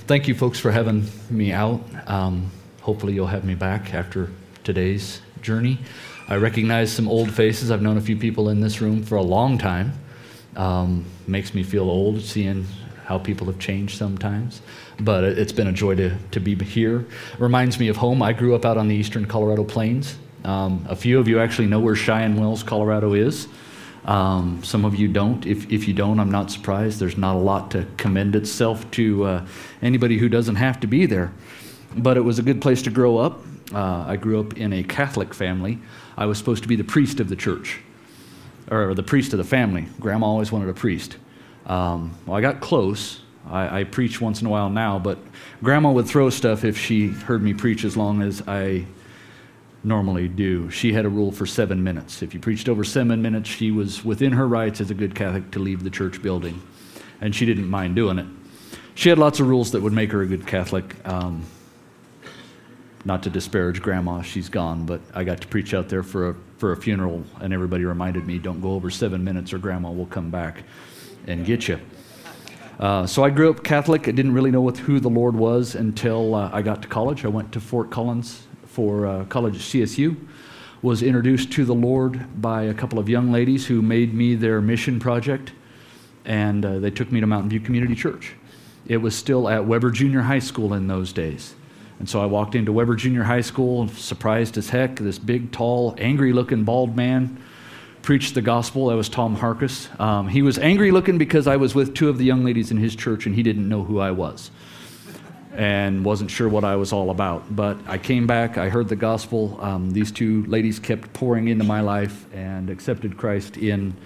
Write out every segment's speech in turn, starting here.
Thank you, folks, for having me out. Hopefully you'll have me back after today's journey. I recognize some old faces. I've known a few people in this room for a long time. Makes me feel old seeing how people have changed sometimes. But it's been a joy to be here. Reminds me of home. I grew up out on the eastern Colorado Plains. A few of you actually know where Cheyenne Wells, Colorado is. Some of you don't. If you don't, I'm not surprised. There's not a lot to commend itself to anybody who doesn't have to be there. But it was a good place to grow up. I grew up in a Catholic family. I was supposed to be the priest of the church, or the priest of the family. Grandma always wanted a priest. Well, I got close. I preach once in a while now, but Grandma would throw stuff if she heard me preach as long as I normally do. She had a rule for 7 minutes. If you preached over 7 minutes, she was within her rights as a good Catholic to leave the church building, and she didn't mind doing it. She had lots of rules that would make her a good Catholic. Not to disparage Grandma, she's gone, but I got to preach out there for a funeral, and everybody reminded me, don't go over 7 minutes or Grandma will come back and get you. So I grew up Catholic. I didn't really know who the Lord was until I got to college. I went to Fort Collins for college at CSU, was introduced to the Lord by a couple of young ladies who made me their mission project, and they took me to Mountain View Community Church. It was still at Weber Junior High School in those days. And so I walked into Weber Junior High School, surprised as heck. This big, tall, angry-looking, bald man preached the gospel. That was Tom Harkus. He was angry-looking because I was with two of the young ladies in his church, and he didn't know who I was and wasn't sure what I was all about. But I came back. I heard the gospel. These two ladies kept pouring into my life and accepted Christ in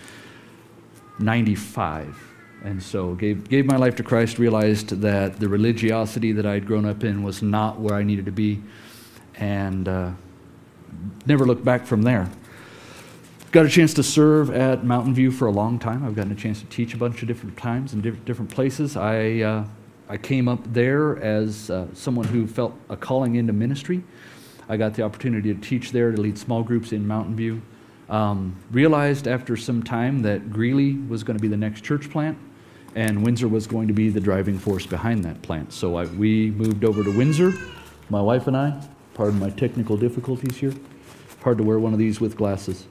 95. And so gave my life to Christ, realized that the religiosity that I had grown up in was not where I needed to be, and never looked back from there. Got a chance to serve at Mountain View for a long time. I've gotten a chance to teach a bunch of different times in different places. I came up there as someone who felt a calling into ministry. I got the opportunity to teach there, to lead small groups in Mountain View. Realized after some time that Greeley was going to be the next church plant, and Windsor was going to be the driving force behind that plant. So we moved over to Windsor, my wife and I. Pardon my technical difficulties here. Hard to wear one of these with glasses.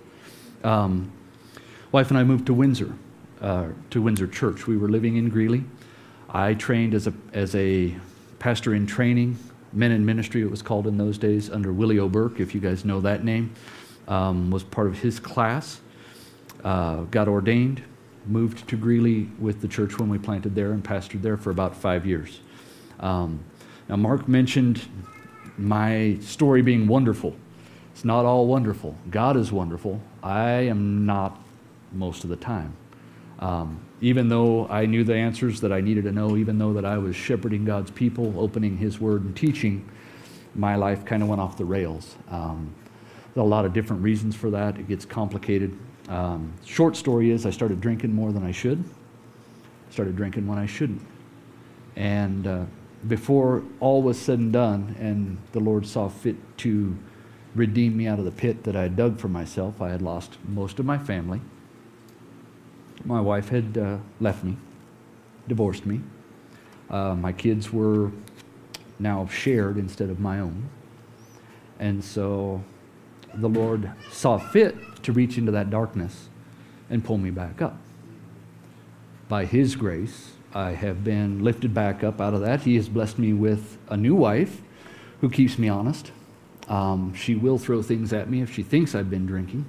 Wife and I moved to Windsor Church. We were living in Greeley. I trained as a pastor in training, men in ministry it was called in those days, under Willie O'Burke, if you guys know that name. Was part of his class, got ordained, moved to Greeley with the church when we planted there and pastored there for about 5 years. Now, Mark mentioned my story being wonderful. It's not all wonderful. God is wonderful. I am not most of the time. Even though I knew the answers that I needed to know, even though that I was shepherding God's people, opening His Word and teaching, my life kind of went off the rails. There's a lot of different reasons for that. It gets complicated. Short story is I started drinking more than I should. Started drinking when I shouldn't. And before all was said and done, and the Lord saw fit to redeem me out of the pit that I had dug for myself, I had lost most of my family. My wife had left me, divorced me. My kids were now shared instead of my own. And so the Lord saw fit to reach into that darkness and pull me back up. By His grace, I have been lifted back up out of that. He has blessed me with a new wife who keeps me honest. She will throw things at me if she thinks I've been drinking.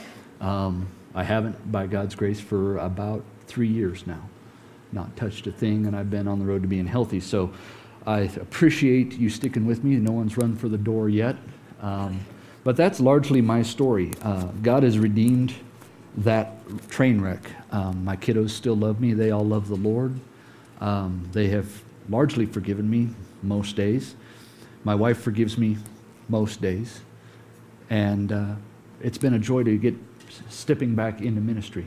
I haven't, by God's grace, for about 3 years now. Not touched a thing, and I've been on the road to being healthy. So I appreciate you sticking with me. No one's run for the door yet. But that's largely my story. God has redeemed that train wreck. My kiddos still love me. They all love the Lord. They have largely forgiven me most days. My wife forgives me most days. And it's been a joy to get stepping back into ministry.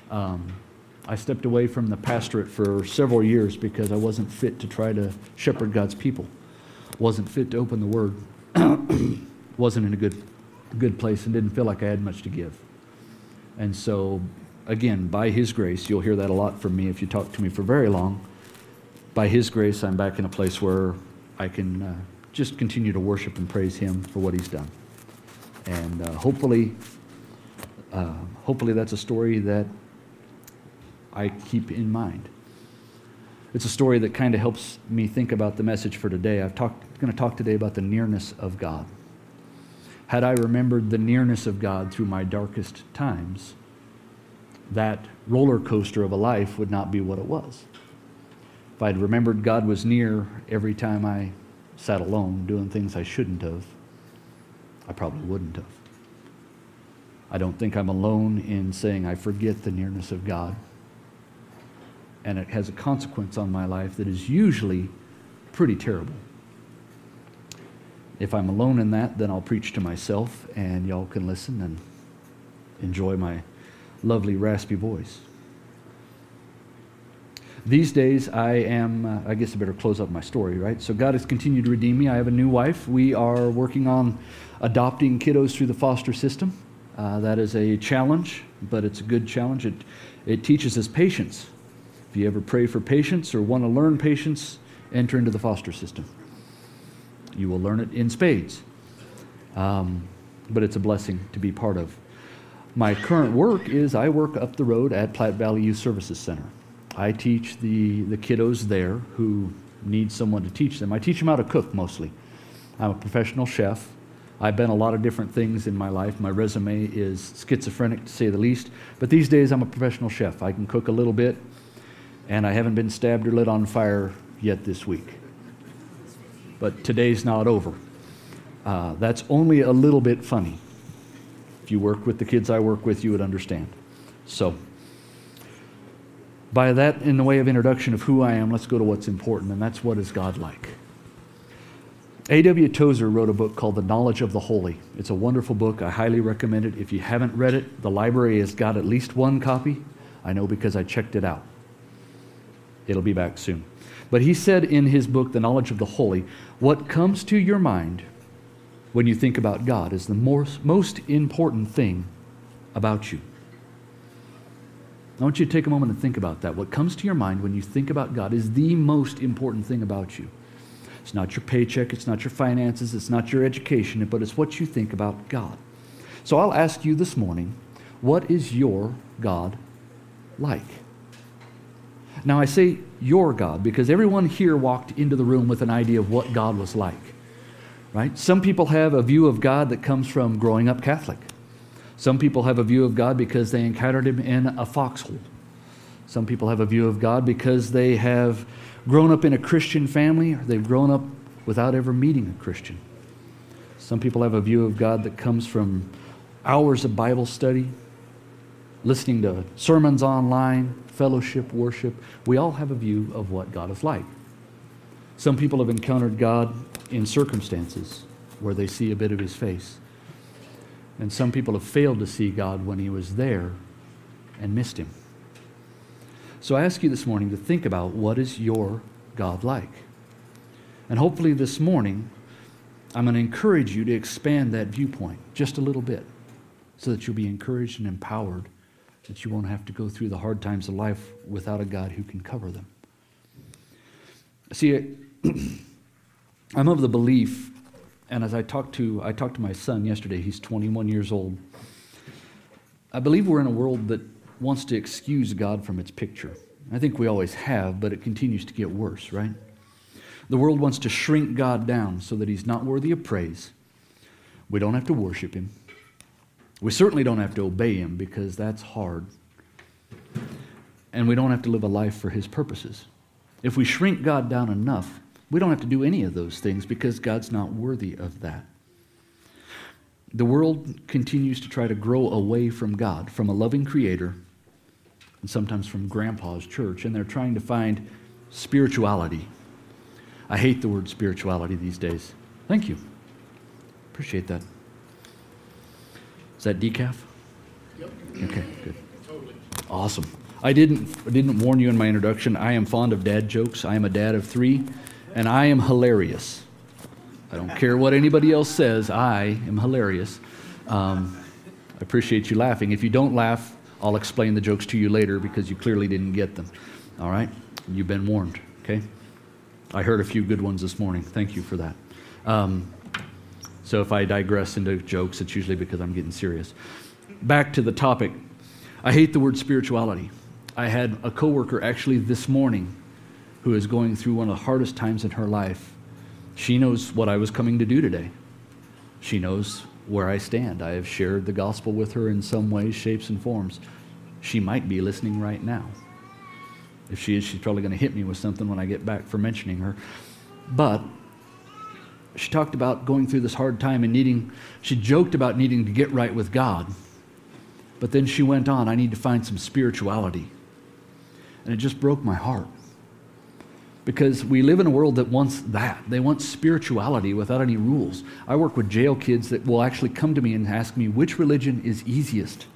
I stepped away from the pastorate for several years because I wasn't fit to try to shepherd God's people. Wasn't fit to open the Word. Wasn't in a good place and didn't feel like I had much to give. And so, again, by His grace, you'll hear that a lot from me if you talk to me for very long, by His grace, I'm back in a place where I can just continue to worship and praise Him for what He's done. And hopefully that's a story that I keep in mind. It's a story that kind of helps me think about the message for today. I'm going to talk today about the nearness of God. Had I remembered the nearness of God through my darkest times, that roller coaster of a life would not be what it was. If I'd remembered God was near every time I sat alone doing things I shouldn't have, I probably wouldn't have. I don't think I'm alone in saying I forget the nearness of God. And it has a consequence on my life that is usually pretty terrible. If I'm alone in that, then I'll preach to myself and y'all can listen and enjoy my lovely raspy voice. These days I guess I better close up my story, right? So God has continued to redeem me. I have a new wife. We are working on adopting kiddos through the foster system. That is a challenge, but it's a good challenge. It teaches us patience. If you ever pray for patience or want to learn patience, enter into the foster system. You will learn it in spades. But it's a blessing to be part of. My current work is I work up the road at Platte Valley Youth Services Center. I teach the kiddos there who need someone to teach them. I teach them how to cook mostly. I'm a professional chef. I've been a lot of different things in my life. My resume is schizophrenic to say the least. But these days I'm a professional chef. I can cook a little bit, and I haven't been stabbed or lit on fire yet this week. But today's not over. That's only a little bit funny. If you work with the kids I work with, you would understand. So, by that, in the way of introduction of who I am, let's go to what's important, and that's what is God like. A.W. Tozer wrote a book called The Knowledge of the Holy. It's a wonderful book. I highly recommend it. If you haven't read it, the library has got at least one copy. I know because I checked it out. It'll be back soon. But he said in his book, The Knowledge of the Holy, what comes to your mind when you think about God is the most important thing about you. I want you to take a moment and think about that. What comes to your mind when you think about God is the most important thing about you. It's not your paycheck, it's not your finances, it's not your education, but it's what you think about God. So I'll ask you this morning, what is your God like? Now I say your God because everyone here walked into the room with an idea of what God was like, right? Some people have a view of God that comes from growing up Catholic. Some people have a view of God because they encountered Him in a foxhole. Some people have a view of God because they have grown up in a Christian family or they've grown up without ever meeting a Christian. Some people have a view of God that comes from hours of Bible study, listening to sermons online, fellowship, worship. We all have a view of what God is like. Some people have encountered God in circumstances where they see a bit of His face. And some people have failed to see God when He was there and missed Him. So I ask you this morning to think about what is your God like? And hopefully this morning, I'm going to encourage you to expand that viewpoint just a little bit so that you'll be encouraged and empowered, that you won't have to go through the hard times of life without a God who can cover them. See, I'm of the belief, and as I talked to my son yesterday, he's 21 years old. I believe we're in a world that wants to excuse God from its picture. I think we always have, but it continues to get worse, right? The world wants to shrink God down so that He's not worthy of praise. We don't have to worship Him. We certainly don't have to obey Him because that's hard. And we don't have to live a life for His purposes. If we shrink God down enough, we don't have to do any of those things because God's not worthy of that. The world continues to try to grow away from God, from a loving Creator, and sometimes from Grandpa's church, and they're trying to find spirituality. I hate the word spirituality these days. Thank you. Appreciate that. Is that decaf? Yep. Okay, good. Totally. Awesome. I didn't warn you in my introduction. I am fond of dad jokes. I am a dad of 3, and I am hilarious. I don't care what anybody else says. I am hilarious. I appreciate you laughing. If you don't laugh, I'll explain the jokes to you later because you clearly didn't get them. All right? You've been warned, okay? I heard a few good ones this morning. Thank you for that. So if I digress into jokes, it's usually because I'm getting serious. Back to the topic. I hate the word spirituality. I had a coworker actually this morning who is going through one of the hardest times in her life. She knows what I was coming to do today. She knows where I stand. I have shared the gospel with her in some ways, shapes, and forms. She might be listening right now. If she is, she's probably going to hit me with something when I get back for mentioning her. But she talked about going through this hard time and she joked about needing to get right with God. But then she went on, I need to find some spirituality. And it just broke my heart. Because we live in a world that wants that. They want spirituality without any rules. I work with jail kids that will actually come to me and ask me, which religion is easiest?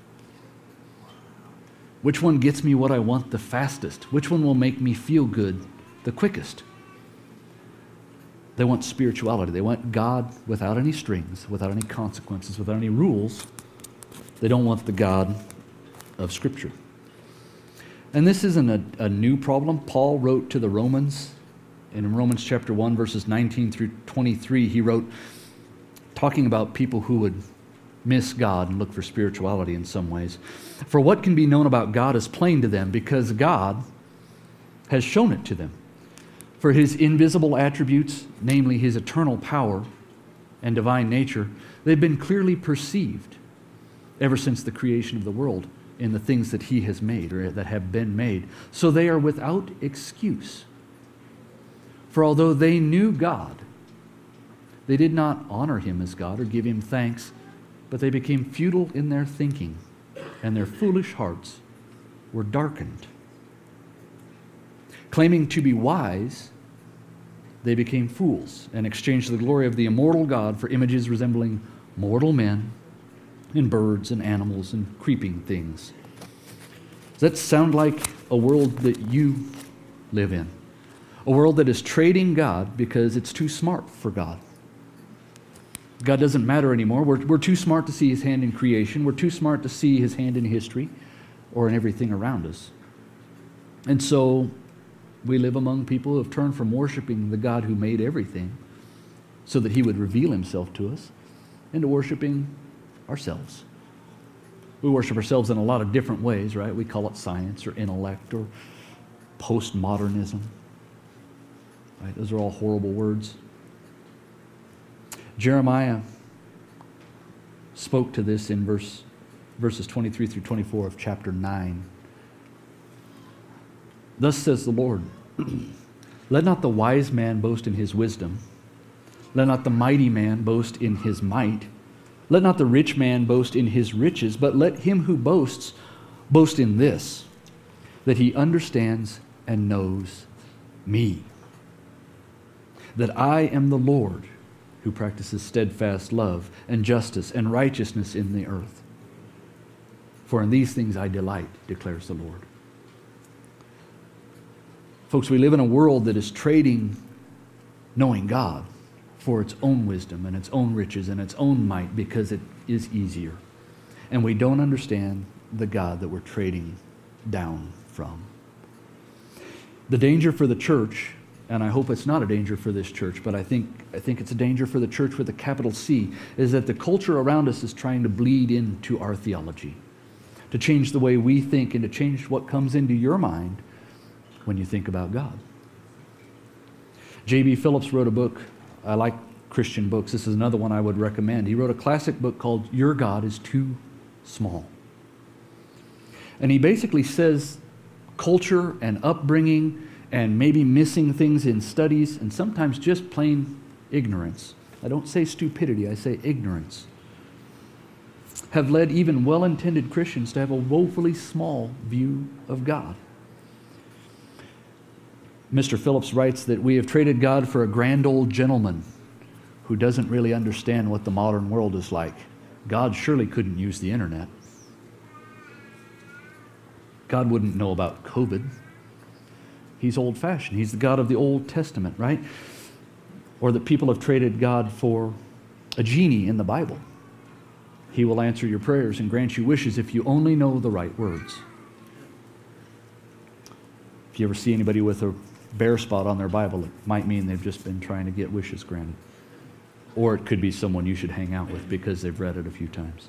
Which one gets me what I want the fastest? Which one will make me feel good the quickest? They want spirituality. They want God without any strings, without any consequences, without any rules. They don't want the God of Scripture. And this isn't a new problem. Paul wrote to the Romans, in Romans chapter 1, verses 19 through 23, he wrote, talking about people who would miss God and look for spirituality in some ways. For what can be known about God is plain to them, because God has shown it to them. For his invisible attributes, namely his eternal power and divine nature, they've been clearly perceived ever since the creation of the world in the things that he has made or that have been made. So they are without excuse. For although they knew God, they did not honor him as God or give him thanks, but they became futile in their thinking, and their foolish hearts were darkened. Claiming to be wise, they became fools and exchanged the glory of the immortal God for images resembling mortal men and birds and animals and creeping things. Does that sound like a world that you live in? A world that is trading God because it's too smart for God. God doesn't matter anymore. We're too smart to see his hand in creation. We're too smart to see his hand in history or in everything around us. And so we live among people who have turned from worshiping the God who made everything so that he would reveal himself to us into worshiping ourselves. We worship ourselves in a lot of different ways, right? We call it science or intellect or postmodernism. Right? Those are all horrible words. Jeremiah spoke to this in verses 23 through 24 of chapter 9. Thus says the Lord, let not the wise man boast in his wisdom. Let not the mighty man boast in his might. Let not the rich man boast in his riches, but let him who boasts boast in this, that he understands and knows me, that I am the Lord who practices steadfast love and justice and righteousness in the earth. For in these things I delight, declares the Lord. Folks, we live in a world that is trading knowing God for its own wisdom and its own riches and its own might because it is easier. And we don't understand the God that we're trading down from. The danger for the church, and I hope it's not a danger for this church, but I think it's a danger for the church with a capital C, is that the culture around us is trying to bleed into our theology, to change the way we think and to change what comes into your mind when you think about God. J.B. Phillips wrote a book. I like Christian books. This is another one I would recommend. He wrote a classic book called Your God is Too Small. And he basically says culture and upbringing and maybe missing things in studies and sometimes just plain ignorance. I don't say stupidity, I say ignorance. Have led even well-intended Christians to have a woefully small view of God. Mr. Phillips writes that we have traded God for a grand old gentleman who doesn't really understand what the modern world is like. God surely couldn't use the internet. God wouldn't know about COVID. He's old-fashioned. He's the God of the Old Testament, right? Or that people have traded God for a genie in the Bible. He will answer your prayers and grant you wishes if you only know the right words. If you ever see anybody with a bare spot on their Bible, it might mean they've just been trying to get wishes granted. Or it could be someone you should hang out with because they've read it a few times.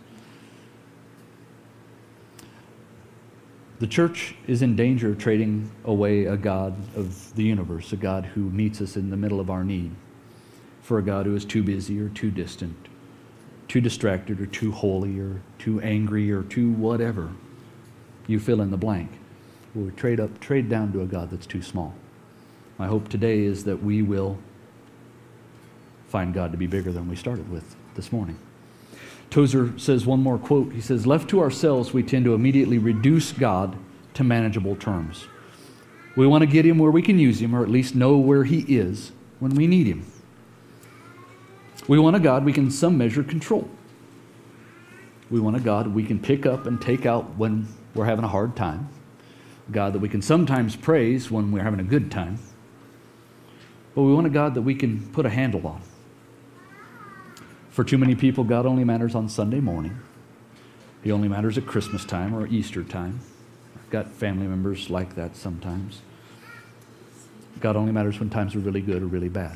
The church is in danger of trading away a God of the universe, a God who meets us in the middle of our need, for a God who is too busy or too distant, too distracted or too holy or too angry or too whatever. You fill in the blank. We trade down to a God that's too small. My hope today is that we will find God to be bigger than we started with this morning. Tozer says one more quote. He says, left to ourselves, we tend to immediately reduce God to manageable terms. We want to get him where we can use him, or at least know where he is when we need him. We want a God we can in some measure control. We want a God we can pick up and take out when we're having a hard time. A God that we can sometimes praise when we're having a good time. But we want a God that we can put a handle on. For too many people, God only matters on Sunday morning. He only matters at Christmas time or Easter time. I've got family members like that sometimes. God only matters when times are really good or really bad.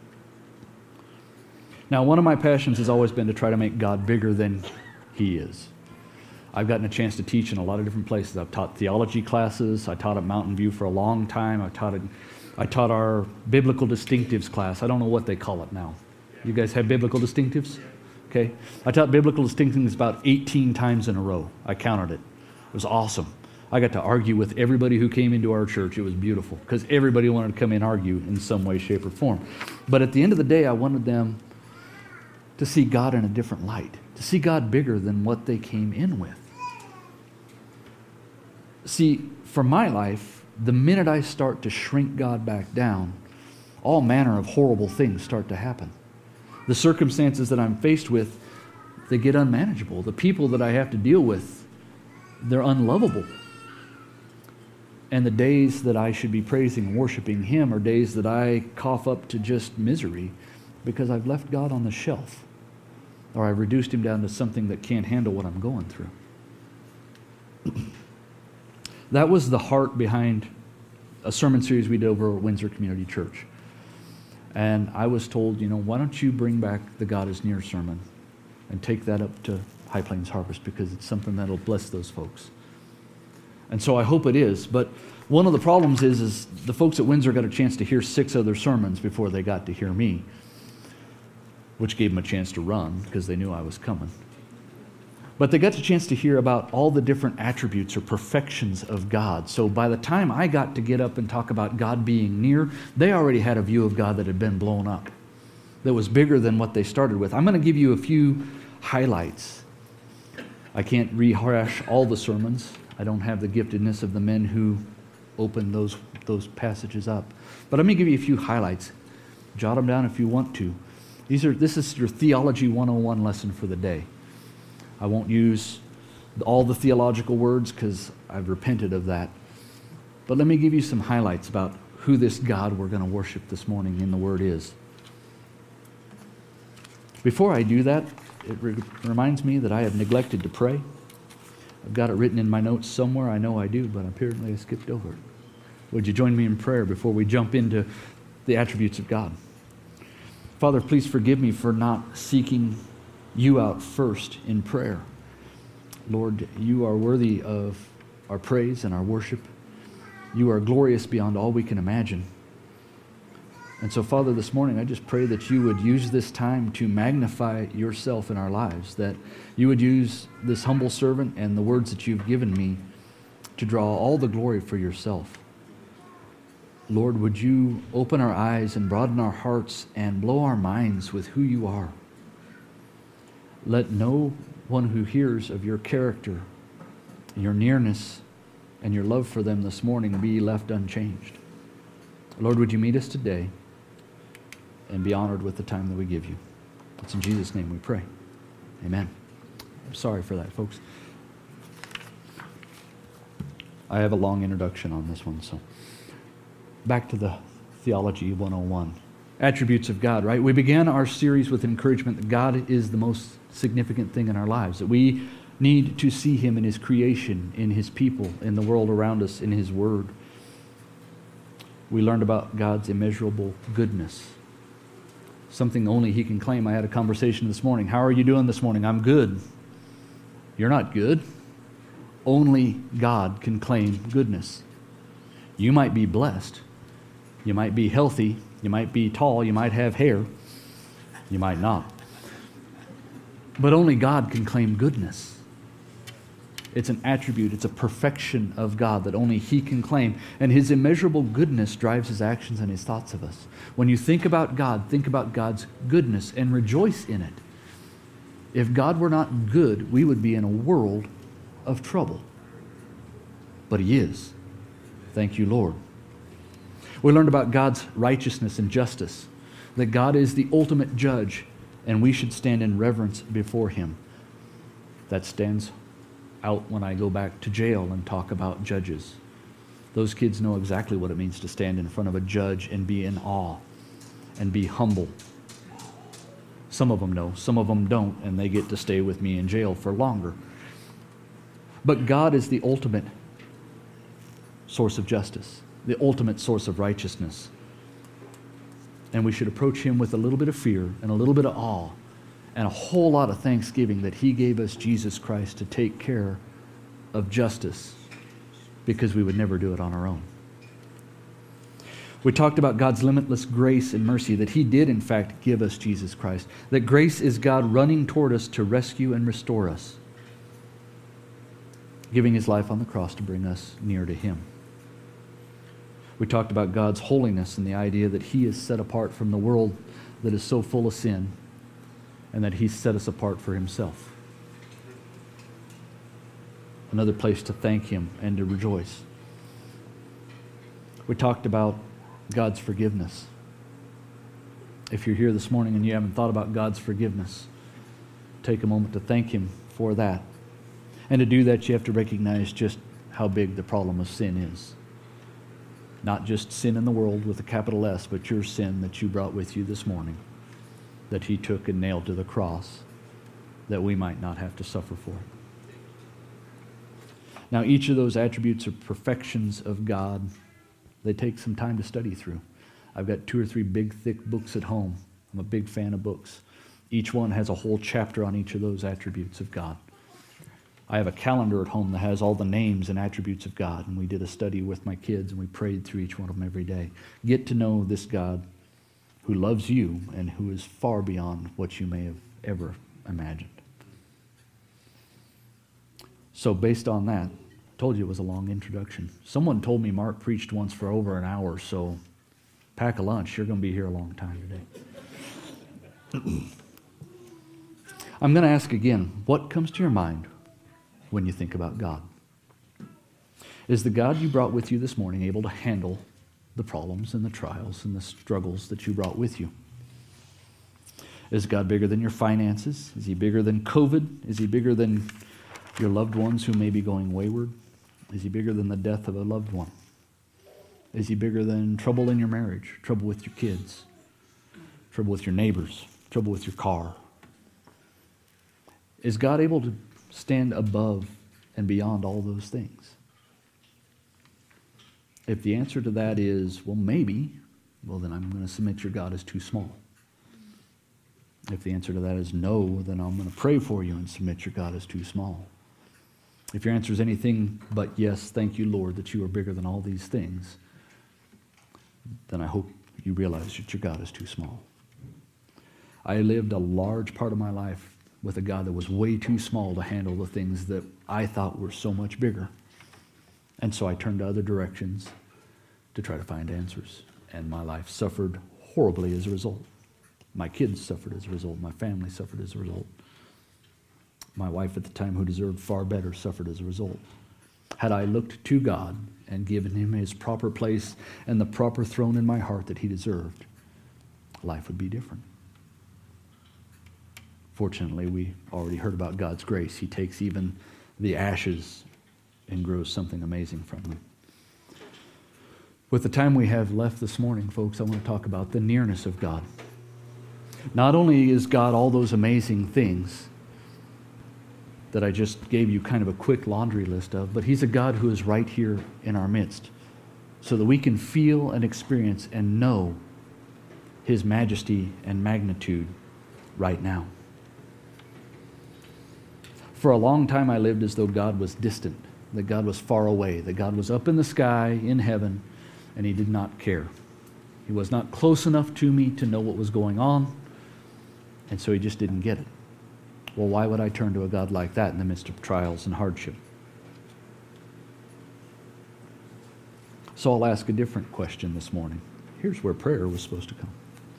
Now, one of my passions has always been to try to make God bigger than he is. I've gotten a chance to teach in a lot of different places. I've taught theology classes. I taught at Mountain View for a long time. I taught our biblical distinctives class. I don't know what they call it now. You guys have biblical distinctives? Okay. I taught biblical distinctives about 18 times in a row. I counted it. It was awesome. I got to argue with everybody who came into our church. It was beautiful because everybody wanted to come in and argue in some way, shape, or form. But at the end of the day, I wanted them to see God in a different light, to see God bigger than what they came in with. See, for my life, the minute I start to shrink God back down, all manner of horrible things start to happen. The circumstances that I'm faced with, they get unmanageable. The people that I have to deal with, they're unlovable. And the days that I should be praising and worshiping him are days that I cough up to just misery because I've left God on the shelf, or I've reduced him down to something that can't handle what I'm going through. That was the heart behind a sermon series we did over at Windsor Community Church. And I was told, why don't you bring back the God is Near sermon and take that up to High Plains Harvest, because it's something that'll bless those folks. And so I hope it is. But one of the problems is the folks at Windsor got a chance to hear 6 other sermons before they got to hear me, which gave them a chance to run because they knew I was coming. But they got a chance to hear about all the different attributes or perfections of God. So by the time I got to get up and talk about God being near, they already had a view of God that had been blown up, that was bigger than what they started with. I'm going to give you a few highlights. I can't rehash all the sermons. I don't have the giftedness of the men who opened those passages up. But let me give you a few highlights. Jot them down if you want to. This is your Theology 101 lesson for the day. I won't use all the theological words because I've repented of that. But let me give you some highlights about who this God we're going to worship this morning in the Word is. Before I do that, it reminds me that I have neglected to pray. I've got it written in my notes somewhere. I know I do, but apparently I skipped over it. Would you join me in prayer before we jump into the attributes of God? Father, please forgive me for not seeking you out first in prayer. Lord, you are worthy of our praise and our worship. You are glorious beyond all we can imagine. And so, Father, this morning I just pray that you would use this time to magnify yourself in our lives, that you would use this humble servant and the words that you've given me to draw all the glory for yourself. Lord, would you open our eyes and broaden our hearts and blow our minds with who you are. Let no one who hears of your character, your nearness, and your love for them this morning be left unchanged. Lord, would you meet us today and be honored with the time that we give you. It's in Jesus' name we pray. Amen. I'm sorry for that, folks. I have a long introduction on this one, so back to the Theology 101. Attributes of God, right? We began our series with encouragement that God is the most significant thing in our lives, that we need to see him in his creation, in his people, in the world around us, in his word. We learned about God's immeasurable goodness, something only He can claim. I had a conversation this morning. How are you doing this morning? I'm good. You're not good. Only God can claim goodness. You might be blessed. You might be healthy. You might be tall. You might have hair. You might not. But only God can claim goodness. It's an attribute, it's a perfection of God that only He can claim. And His immeasurable goodness drives His actions and His thoughts of us. When you think about God, think about God's goodness and rejoice in it. If God were not good, we would be in a world of trouble. But He is. Thank you, Lord. We learned about God's righteousness and justice, that God is the ultimate judge, and we should stand in reverence before Him. That stands out when I go back to jail and talk about judges. Those kids know exactly what it means to stand in front of a judge and be in awe and be humble. Some of them know, some of them don't, and they get to stay with me in jail for longer. But God is the ultimate source of justice, the ultimate source of righteousness. And we should approach Him with a little bit of fear and a little bit of awe and a whole lot of thanksgiving that He gave us Jesus Christ to take care of justice, because we would never do it on our own. We talked about God's limitless grace and mercy, that He did in fact give us Jesus Christ, that grace is God running toward us to rescue and restore us, giving His life on the cross to bring us near to Him. We talked about God's holiness and the idea that He is set apart from the world that is so full of sin, and that He's set us apart for Himself. Another place to thank Him and to rejoice. We talked about God's forgiveness. If you're here this morning and you haven't thought about God's forgiveness, take a moment to thank Him for that. And to do that, you have to recognize just how big the problem of sin is. Not just sin in the world with a capital S, but your sin that you brought with you this morning, that He took and nailed to the cross, that we might not have to suffer for it. Now, each of those attributes are perfections of God. They take some time to study through. I've got 2 or 3 big, thick books at home. I'm a big fan of books. Each one has a whole chapter on each of those attributes of God. I have a calendar at home that has all the names and attributes of God, and we did a study with my kids, and we prayed through each one of them every day. Get to know this God who loves you and who is far beyond what you may have ever imagined. So based on that, I told you it was a long introduction. Someone told me Mark preached once for over an hour, so pack a lunch. You're going to be here a long time today. I'm going to ask again, what comes to your mind when you think about God? Is the God you brought with you this morning able to handle the problems and the trials and the struggles that you brought with you? Is God bigger than your finances? Is He bigger than COVID? Is He bigger than your loved ones who may be going wayward? Is He bigger than the death of a loved one? Is He bigger than trouble in your marriage, trouble with your kids, trouble with your neighbors, trouble with your car? Is God able to stand above and beyond all those things? If the answer to that is, well, maybe, well, then I'm going to submit your God is too small. If the answer to that is no, then I'm going to pray for you and submit your God is too small. If your answer is anything but yes, thank you, Lord, that you are bigger than all these things, then I hope you realize that your God is too small. I lived a large part of my life with a God that was way too small to handle the things that I thought were so much bigger. And so I turned to other directions to try to find answers. And my life suffered horribly as a result. My kids suffered as a result. My family suffered as a result. My wife at the time, who deserved far better, suffered as a result. Had I looked to God and given Him His proper place and the proper throne in my heart that He deserved, life would be different. Fortunately, we already heard about God's grace. He takes even the ashes and grows something amazing from them. With the time we have left this morning, folks, I want to talk about the nearness of God. Not only is God all those amazing things that I just gave you kind of a quick laundry list of, but He's a God who is right here in our midst. so that we can feel and experience and know His majesty and magnitude right now. For a long time I lived as though God was distant, that God was far away, that God was up in the sky, in heaven, and He did not care. He was not close enough to me to know what was going on, and so He just didn't get it. Well, why would I turn to a God like that in the midst of trials and hardship? So I'll ask a different question this morning. Here's where prayer was supposed to come.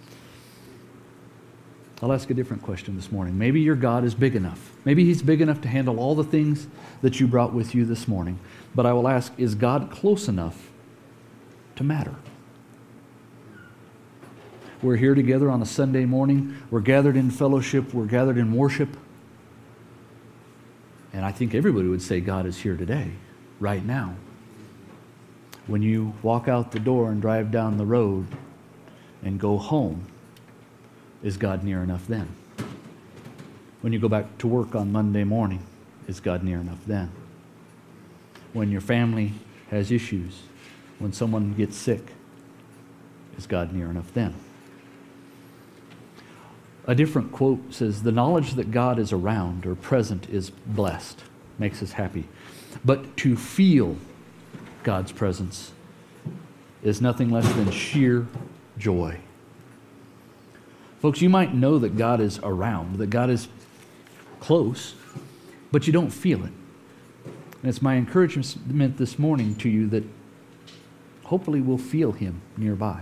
I'll ask a different question this morning. Maybe your God is big enough. Maybe He's big enough to handle all the things that you brought with you this morning. But I will ask, is God close enough to matter? We're here together on a Sunday morning. We're gathered in fellowship. We're gathered in worship. And I think everybody would say God is here today, right now. When you walk out the door and drive down the road and go home, is God near enough then? When you go back to work on Monday morning, is God near enough then? When your family has issues, when someone gets sick, is God near enough then? A different quote says, the knowledge that God is around or present is blessed, makes us happy. But to feel God's presence is nothing less than sheer joy. Folks, you might know that God is around, that God is close, but you don't feel it. And it's my encouragement this morning to you that hopefully we'll feel Him nearby.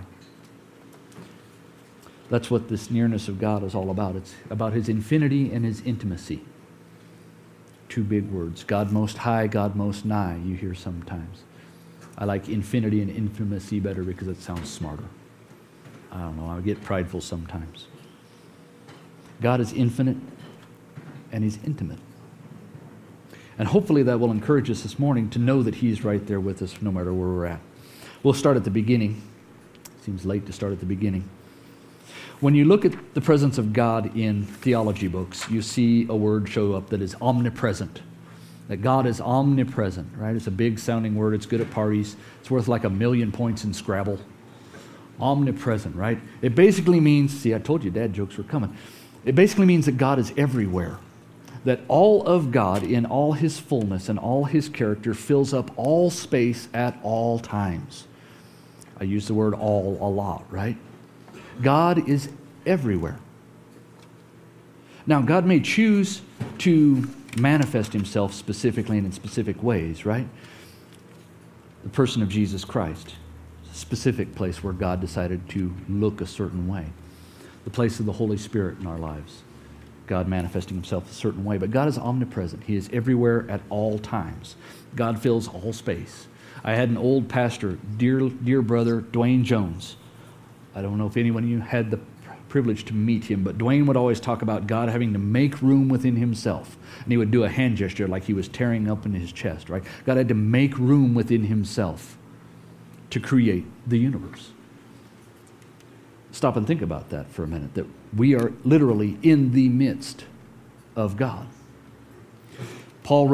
That's what this nearness of God is all about. It's about His infinity and His intimacy. Two big words. God most high, God most nigh, you hear sometimes. I like infinity and intimacy better because it sounds smarter. I don't know, I get prideful sometimes. God is infinite and He's intimate. And hopefully that will encourage us this morning to know that He's right there with us no matter where we're at. We'll start at the beginning. Seems late to start at the beginning. When you look at the presence of God in theology books, you see a word show up that is omnipresent. That God is omnipresent, right? It's a big sounding word. It's good at parties. It's worth like 1,000,000 points in Scrabble. Omnipresent, right? It basically means, see, I told you dad jokes were coming. It basically means that God is everywhere. That all of God in all His fullness and all His character fills up all space at all times. I use the word all a lot, right? God is everywhere. Now, God may choose to manifest Himself specifically and in specific ways, right? The person of Jesus Christ, a specific place where God decided to look a certain way. The place of the Holy Spirit in our lives, God manifesting Himself a certain way. But God is omnipresent. He is everywhere at all times. God fills all space. I had an old pastor, dear brother, Dwayne Jones. I don't know if anyone of you had the privilege to meet him, but Dwayne would always talk about God having to make room within Himself. And he would do a hand gesture like he was tearing up in his chest, right? God had to make room within Himself to create the universe. Stop and think about that for a minute, that we are literally in the midst of God. Paul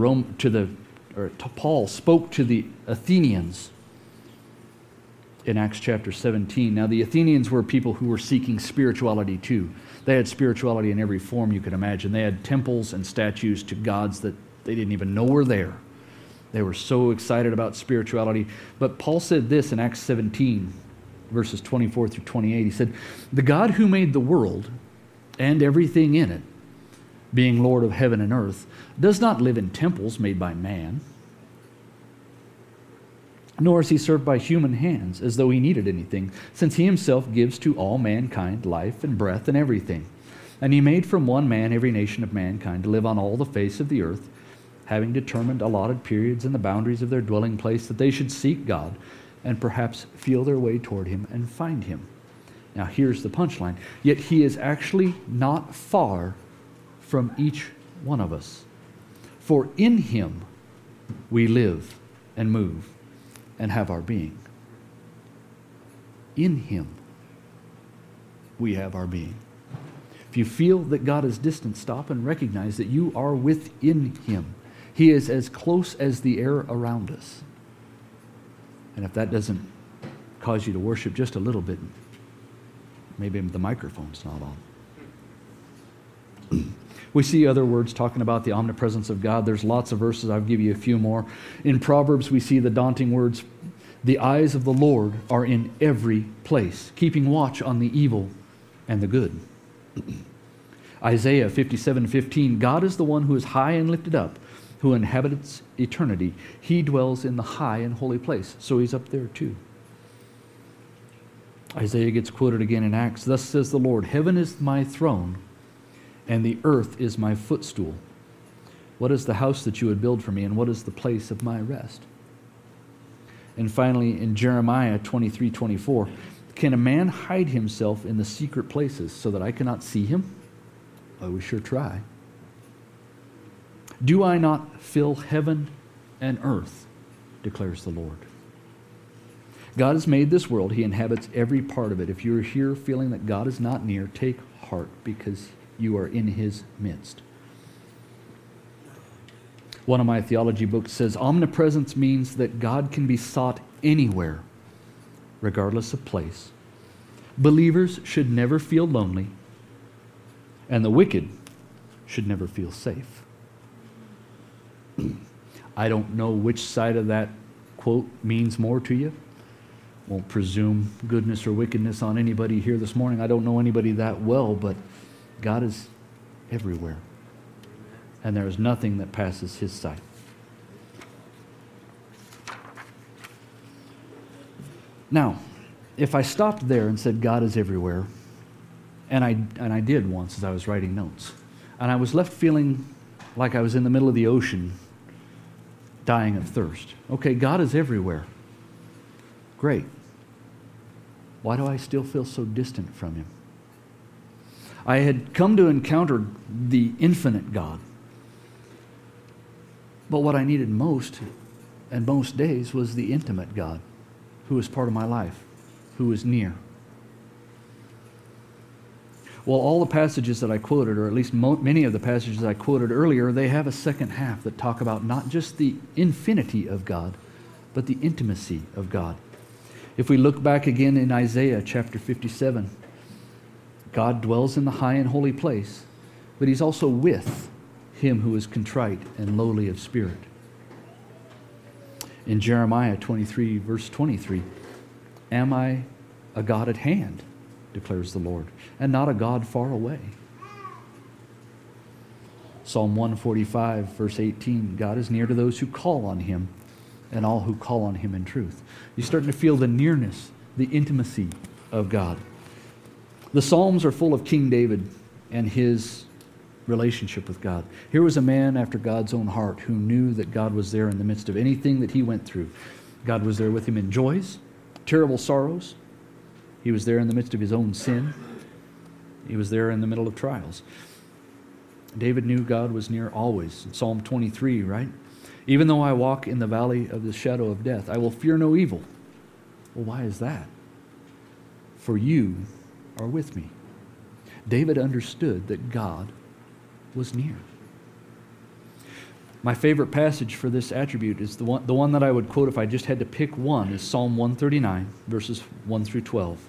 spoke to the Athenians in Acts chapter 17. Now, the Athenians were people who were seeking spirituality too. They had spirituality in every form you could imagine. They had temples and statues to gods that they didn't even know were there. They were so excited about spirituality. But Paul said this in Acts 17, verses 24 through 28. He said, "The God who made the world and everything in it, being Lord of heaven and earth, does not live in temples made by man, nor is He served by human hands as though He needed anything, since He Himself gives to all mankind life and breath and everything. And He made from one man every nation of mankind to live on all the face of the earth, having determined allotted periods and the boundaries of their dwelling place, that they should seek God and perhaps feel their way toward Him and find Him." Now here's the punchline. Yet He is actually not far from each one of us. For in Him we live and move and have our being. In Him we have our being. If you feel that God is distant, stop and recognize that you are within Him. He is as close as the air around us. And if that doesn't cause you to worship just a little bit, maybe the microphone's not on. We see other words talking about the omnipresence of God. There's lots of verses. I'll give you a few more. In Proverbs, we see the daunting words, "The eyes of the Lord are in every place, keeping watch on the evil and the good." Isaiah 57:15, "God is the one who is high and lifted up, who inhabits eternity. He dwells in the high and holy place." So he's up there too. Isaiah gets quoted again in Acts, "Thus says the Lord, heaven is my throne, and the earth is my footstool. What is the house that you would build for me, and what is the place of my rest?" And finally, in Jeremiah 23:24, "Can a man hide himself in the secret places so that I cannot see him? Well, we sure try. Do I not fill heaven and earth, declares the Lord." God has made this world. He inhabits every part of it. If you're here feeling that God is not near, take heart, because you are in His midst. One of my theology books says, omnipresence means that God can be sought anywhere, regardless of place. Believers should never feel lonely, and the wicked should never feel safe. I don't know which side of that quote means more to you. Won't presume goodness or wickedness on anybody here this morning. I don't know anybody that well, but God is everywhere. And there is nothing that passes His sight. Now, if I stopped there and said God is everywhere, and I did once as I was writing notes, and I was left feeling like I was in the middle of the ocean dying of thirst. Okay, God is everywhere. Great. Why do I still feel so distant from Him? I had come to encounter the infinite God. But what I needed most, and most days, was the intimate God, who was part of my life, who was near. Well, all the passages that I quoted, or at least many of the passages I quoted earlier, they have a second half that talk about not just the infinity of God, but the intimacy of God. If we look back again in Isaiah chapter 57, God dwells in the high and holy place, but He's also with him who is contrite and lowly of spirit. In Jeremiah 23, verse 23, "Am I a God at hand, declares the Lord, and not a God far away?" Psalm 145, verse 18, "God is near to those who call on Him, and all who call on Him in truth." You're starting to feel the nearness, the intimacy of God. The Psalms are full of King David and his relationship with God. Here was a man after God's own heart who knew that God was there in the midst of anything that he went through. God was there with him in joys, terrible sorrows. He was there in the midst of his own sin. He was there in the middle of trials. David knew God was near always. In Psalm 23, right? "Even though I walk in the valley of the shadow of death, I will fear no evil." Well, why is that? "For you are with me." David understood that God was near. My favorite passage for this attribute is the one that I would quote if I just had to pick one, is Psalm 139, verses 1 through 12.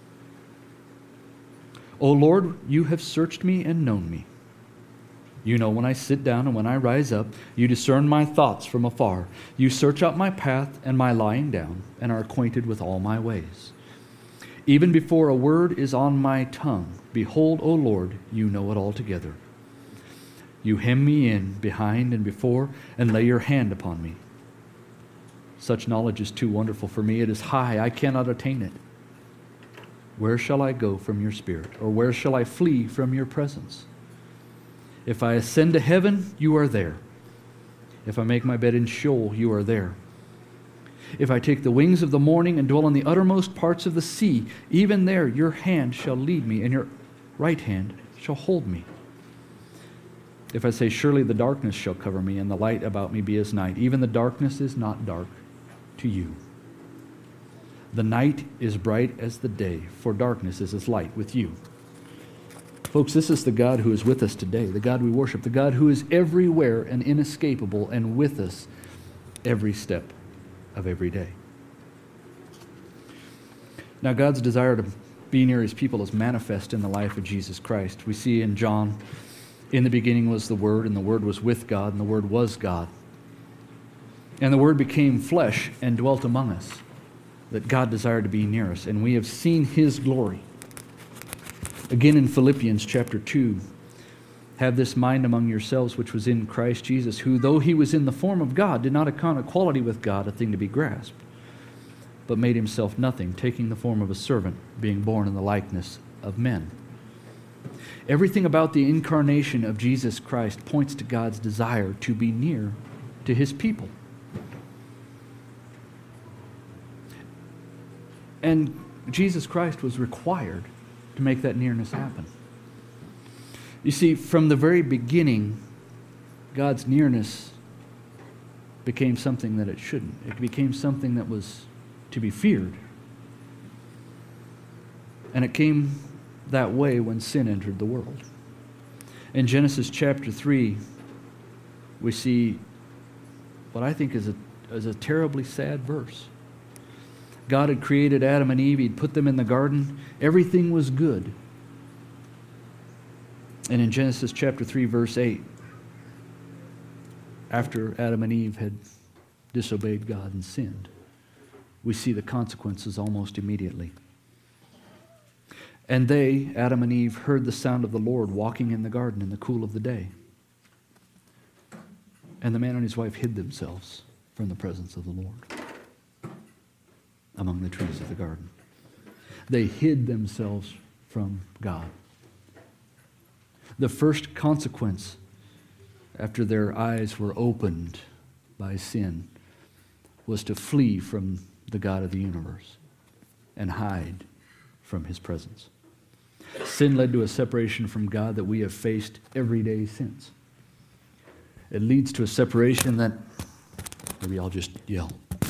"O Lord, you have searched me and known me. You know when I sit down and when I rise up. You discern my thoughts from afar. You search out my path and my lying down, and are acquainted with all my ways. Even before a word is on my tongue, behold, O Lord, you know it altogether. You hem me in behind and before, and lay your hand upon me. Such knowledge is too wonderful for me. It is high, I cannot attain it. Where shall I go from your spirit? Or where shall I flee from your presence? If I ascend to heaven, you are there. If I make my bed in Sheol, you are there. If I take the wings of the morning and dwell in the uttermost parts of the sea, even there your hand shall lead me, and your right hand shall hold me. If I say, surely the darkness shall cover me, and the light about me be as night, even the darkness is not dark to you. The night is bright as the day, for darkness is as light with you." Folks, this is the God who is with us today, the God we worship, the God who is everywhere and inescapable and with us every step of every day. Now, God's desire to be near his people is manifest in the life of Jesus Christ. We see in John, in the beginning was the Word, and the Word was with God, and the Word was God. And the Word became flesh and dwelt among us, that God desired to be near us, and we have seen his glory. Again in Philippians chapter 2, have this mind among yourselves which was in Christ Jesus, who, though he was in the form of God, did not account equality with God a thing to be grasped, but made himself nothing, taking the form of a servant, being born in the likeness of men. Everything about the incarnation of Jesus Christ points to God's desire to be near to his people. And Jesus Christ was required to make that nearness happen. You see, from the very beginning, God's nearness became something that it shouldn't. It became something that was to be feared. And it came that way when sin entered the world. In Genesis chapter 3, we see what I think is a terribly sad verse. God had created Adam and Eve. He'd put them in the garden. Everything was good. And in Genesis chapter 3, verse 8, after Adam and Eve had disobeyed God and sinned, we see the consequences almost immediately. And they, Adam and Eve, heard the sound of the Lord walking in the garden in the cool of the day. And the man and his wife hid themselves from the presence of the Lord among the trees of the garden. They hid themselves from God. The first consequence after their eyes were opened by sin was to flee from the God of the universe and hide from his presence. Sin led to a separation from God that we have faced every day since. It leads to a separation that, maybe I'll just yell.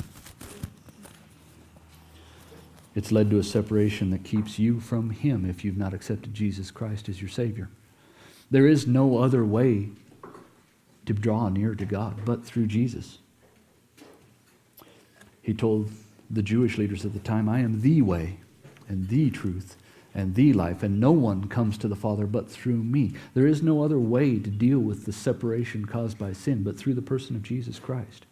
It's led to a separation that keeps you from him if you've not accepted Jesus Christ as your Savior. There is no other way to draw near to God but through Jesus. He told the Jewish leaders at the time, I am the way and the truth and the life, and no one comes to the Father but through me. There is no other way to deal with the separation caused by sin but through the person of Jesus Christ.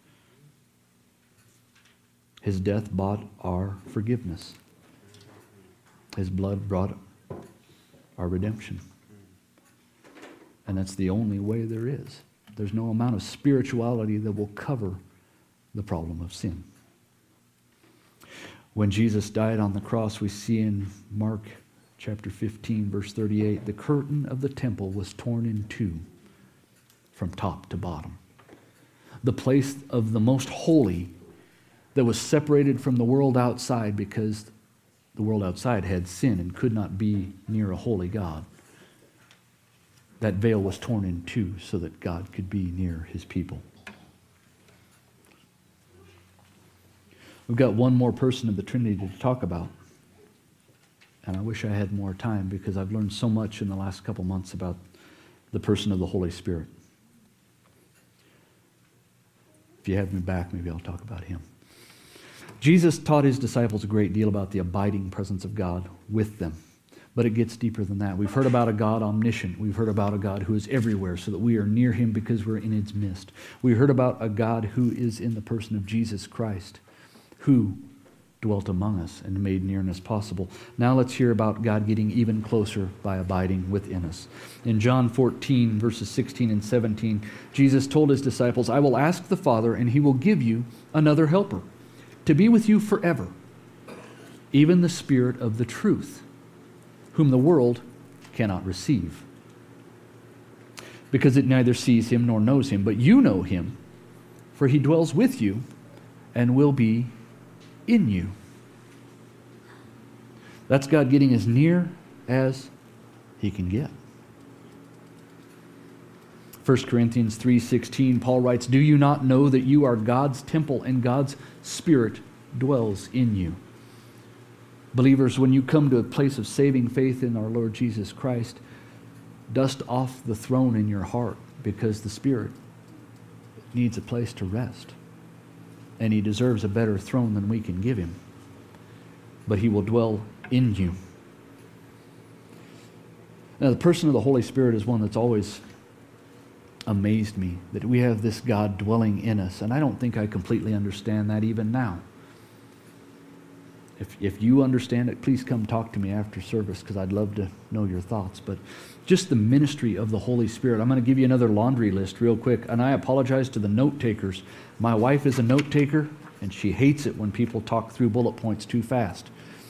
His death bought our forgiveness. His blood brought our redemption. And that's the only way there is. There's no amount of spirituality that will cover the problem of sin. When Jesus died on the cross, we see in Mark chapter 15, verse 38, the curtain of the temple was torn in two from top to bottom. The place of the most holy that was separated from the world outside because the world outside had sin and could not be near a holy God. That veil was torn in two so that God could be near his people. We've got one more person of the Trinity to talk about. And I wish I had more time because I've learned so much in the last couple months about the person of the Holy Spirit. If you have me back, maybe I'll talk about him. Jesus taught his disciples a great deal about the abiding presence of God with them. But it gets deeper than that. We've heard about a God omniscient. We've heard about a God who is everywhere so that we are near him because we're in his midst. We heard about a God who is in the person of Jesus Christ, who dwelt among us and made nearness possible. Now let's hear about God getting even closer by abiding within us. In John 14, verses 16 and 17, Jesus told his disciples, I will ask the Father, and he will give you another helper to be with you forever, even the Spirit of the truth, whom the world cannot receive, because it neither sees him nor knows him. But you know him, for he dwells with you and will be in you. That's God getting as near as he can get. 1 Corinthians 3:16, Paul writes, do you not know that you are God's temple and God's Spirit dwells in you? Believers, when you come to a place of saving faith in our Lord Jesus Christ, dust off the throne in your heart because the Spirit needs a place to rest. And he deserves a better throne than we can give him. but he will dwell in you. Now, the person of the Holy Spirit is one that's always amazed me, that we have this God dwelling in us, and I don't think I completely understand that even now. If you understand it, please come talk to me after service, because I'd love to know your thoughts. But just the ministry of the Holy Spirit. I'm going to give you another laundry list real quick, and I apologize to the note takers. My wife is a note taker, and she hates it when people talk through bullet points too fast.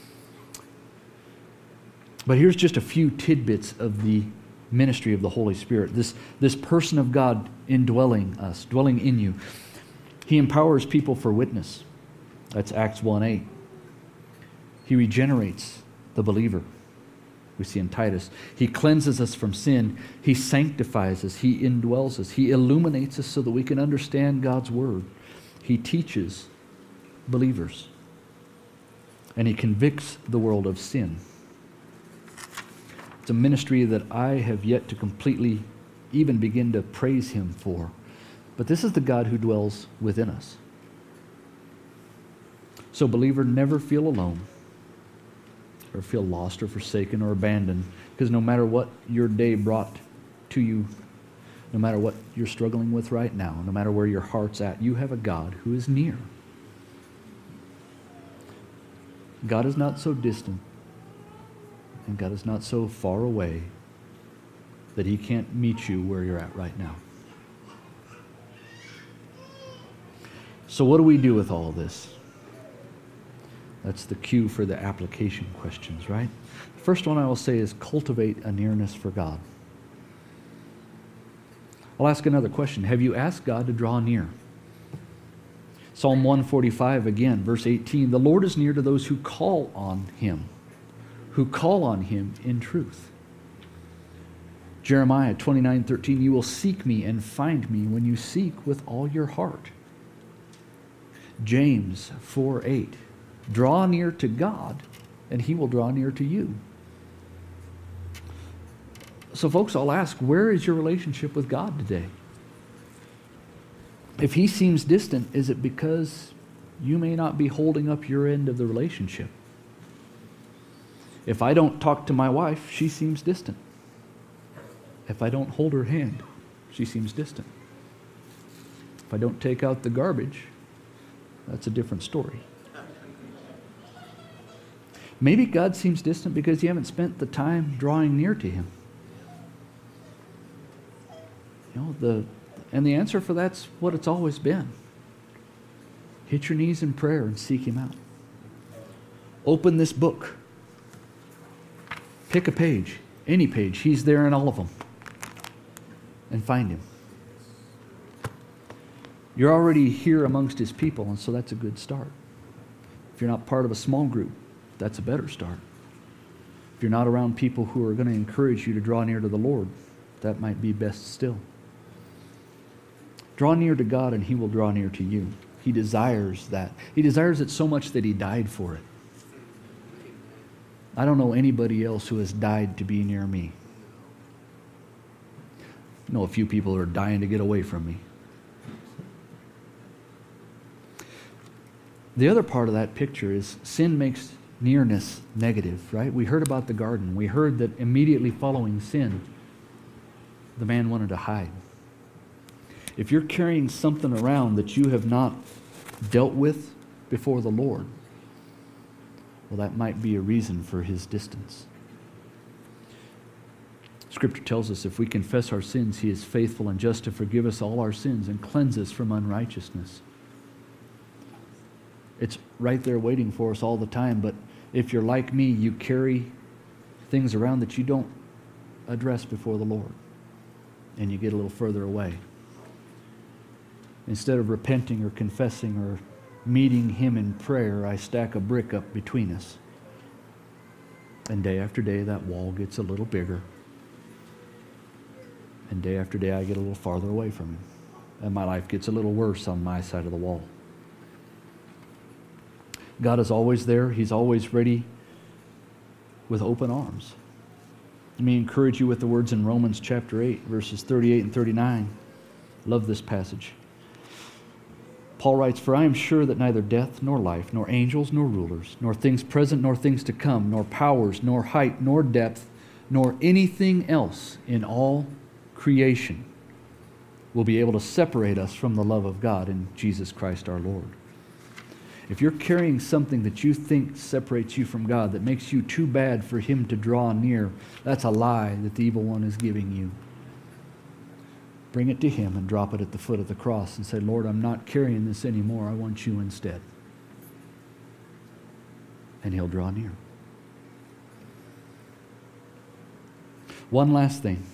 But here's just a few tidbits of the ministry of the Holy Spirit. This person of God indwelling us, dwelling in you. He empowers people for witness. That's Acts 1:8. He regenerates the believer. We see in Titus. He cleanses us from sin. He sanctifies us. He indwells us. He illuminates us so that we can understand God's word. He teaches believers. And he convicts the world of sin. It's a ministry that I have yet to completely even begin to praise him for. But this is the God who dwells within us. So, believer, never feel alone, or feel lost or forsaken or abandoned, because no matter what your day brought to you, no matter what you're struggling with right now, no matter where your heart's at, you have a God who is near. God is not so distant, and God is not so far away that he can't meet you where you're at right now. So what do we do with all of this? That's the cue for the application questions, right? The first one I will say is cultivate a nearness for God. I'll ask another question. Have you asked God to draw near? Psalm 145 again, verse 18. The Lord is near to those who call on him in truth. Jeremiah 29:13. You will seek me and find me when you seek with all your heart. James 4:8. Draw near to God, and he will draw near to you. So, folks, I'll ask, where is your relationship with God today? If he seems distant, is it because you may not be holding up your end of the relationship? If I don't talk to my wife, she seems distant. If I don't hold her hand, she seems distant. If I don't take out the garbage, that's a different story. Maybe God seems distant because you haven't spent the time drawing near to him. And the answer for that's what it's always been. Hit your knees in prayer and seek him out. Open this book. Pick a page, any page. He's there in all of them. And find him. You're already here amongst his people, and so that's a good start. If you're not part of a small group, that's a better start. If you're not around people who are going to encourage you to draw near to the Lord, that might be best still. Draw near to God and he will draw near to you. He desires that. He desires it so much that he died for it. I don't know anybody else who has died to be near me. I know a few people who are dying to get away from me. The other part of that picture is sin makes nearness negative, right? We heard about the garden. We heard that immediately following sin, the man wanted to hide. If you're carrying something around that you have not dealt with before the Lord, well, that might be a reason for his distance. Scripture tells us if we confess our sins, he is faithful and just to forgive us all our sins and cleanse us from unrighteousness. It's right there waiting for us all the time, but if you're like me, you carry things around that you don't address before the Lord, and you get a little further away. Instead of repenting or confessing or meeting him in prayer, I stack a brick up between us. And day after day, that wall gets a little bigger. And day after day, I get a little farther away from him. And my life gets a little worse on my side of the wall. God is always there. He's always ready with open arms. Let me encourage you with the words in Romans chapter 8, verses 38 and 39. Love this passage. Paul writes, "For I am sure that neither death nor life, nor angels nor rulers, nor things present nor things to come, nor powers, nor height, nor depth, nor anything else in all creation will be able to separate us from the love of God in Jesus Christ our Lord." If you're carrying something that you think separates you from God, that makes you too bad for Him to draw near, that's a lie that the evil one is giving you. Bring it to Him and drop it at the foot of the cross and say, "Lord, I'm not carrying this anymore. I want you instead." And He'll draw near. One last thing.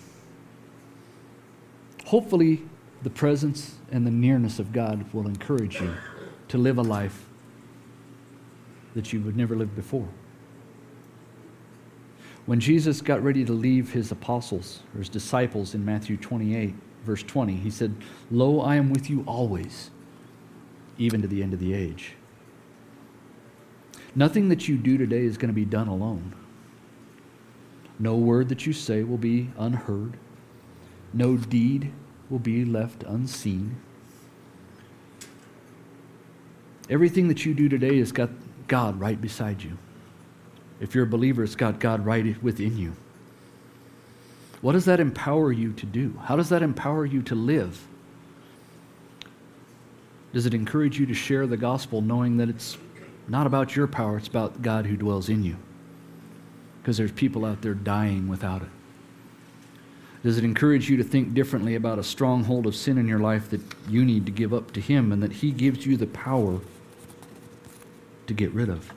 Hopefully, the presence and the nearness of God will encourage you to live a life that you would never live before. When Jesus got ready to leave His apostles, or His disciples in Matthew 28, verse 20, He said, "Lo, I am with you always, even to the end of the age." Nothing that you do today is going to be done alone. No word that you say will be unheard. No deed will be left unseen. Everything that you do today has got God right beside you. If you're a believer, it's got God right within you. What does that empower you to do? How does that empower you to live? Does it encourage you to share the gospel knowing that it's not about your power, it's about God who dwells in you? Because there's people out there dying without it. Does it encourage you to think differently about a stronghold of sin in your life that you need to give up to Him and that He gives you the power to get rid of?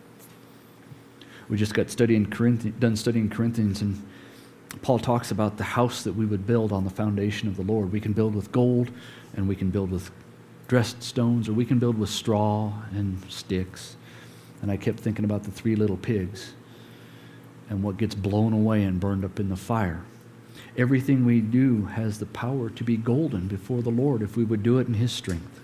We just got done studying Corinthians, and Paul talks about the house that we would build on the foundation of the Lord. We can build with gold, and we can build with dressed stones, or we can build with straw and sticks. And I kept thinking about the 3 little pigs and what gets blown away and burned up in the fire. Everything we do has the power to be golden before the Lord if we would do it in His strength.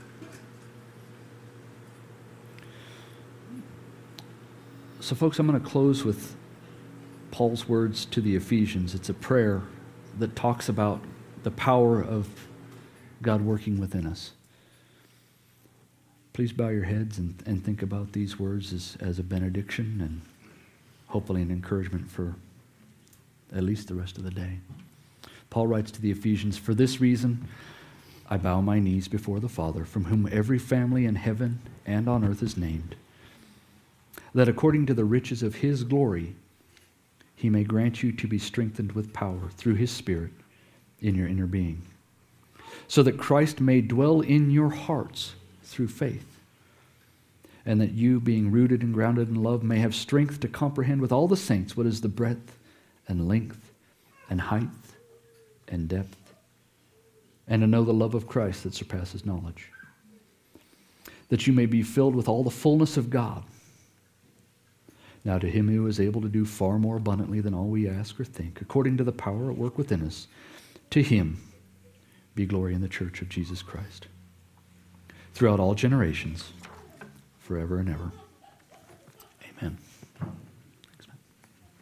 So folks, I'm going to close with Paul's words to the Ephesians. It's a prayer that talks about the power of God working within us. Please bow your heads and think about these words as a benediction and hopefully an encouragement for at least the rest of the day. Paul writes to the Ephesians, "For this reason I bow my knees before the Father, from whom every family in heaven and on earth is named, that according to the riches of His glory He may grant you to be strengthened with power through His Spirit in your inner being, so that Christ may dwell in your hearts through faith, and that you, being rooted and grounded in love, may have strength to comprehend with all the saints what is the breadth and length and height and depth, and to know the love of Christ that surpasses knowledge, that you may be filled with all the fullness of God. Now to Him who is able to do far more abundantly than all we ask or think, according to the power at work within us, to Him be glory in the church of Jesus Christ, throughout all generations, forever and ever. Amen.